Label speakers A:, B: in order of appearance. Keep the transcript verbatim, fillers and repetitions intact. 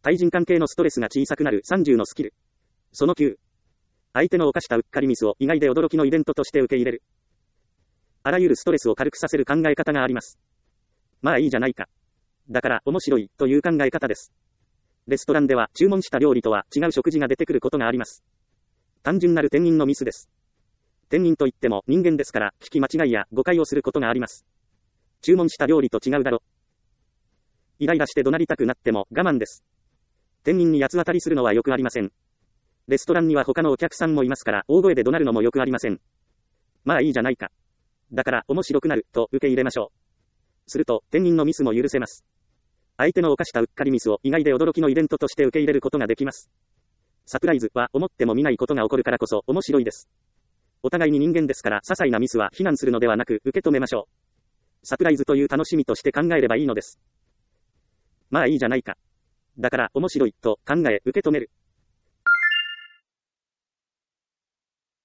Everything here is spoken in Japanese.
A: 対人関係のストレスが小さくなるさんじゅうのスキル。そのきゅう。相手の犯したうっかりミスを意外で驚きのイベントとして受け入れる。あらゆるストレスを軽くさせる考え方があります。まあいいじゃないか。だから面白いという考え方です。レストランでは注文した料理とは違う食事が出てくることがあります。単純なる店員のミスです。店員といっても人間ですから聞き間違いや誤解をすることがあります。注文した料理と違うだろ。イライラして怒鳴りたくなっても我慢です。店員に八つ当たりするのはよくありません。レストランには他のお客さんもいますから大声で怒鳴るのもよくありません。まあいいじゃないか。だから面白くなると受け入れましょう。すると店員のミスも許せます。相手の犯したうっかりミスを意外で驚きのイベントとして受け入れることができます。サプライズは思っても見ないことが起こるからこそ面白いです。お互いに人間ですから些細なミスは非難するのではなく受け止めましょう。サプライズという楽しみとして考えればいいのです。まあいいじゃないか。だから面白いと考え受け止める。